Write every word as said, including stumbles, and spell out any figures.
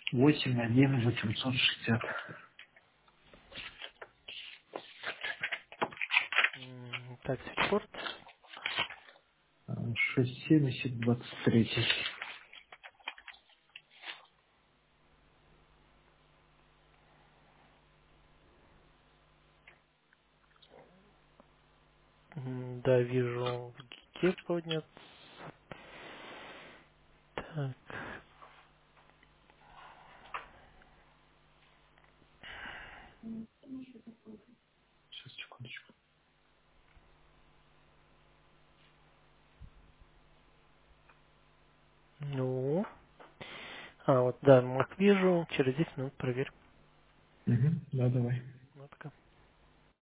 восемь один восемьсот шестьдесят. М, Так, свитчборд. шесть семьдесят двадцать три. М, Да, вижу, в гике поднят. Так, Сейчас, секундочку. ну. А, вот, да, Mac вижу. Через десять минут проверь. Угу. Да, давай. Ну, пока.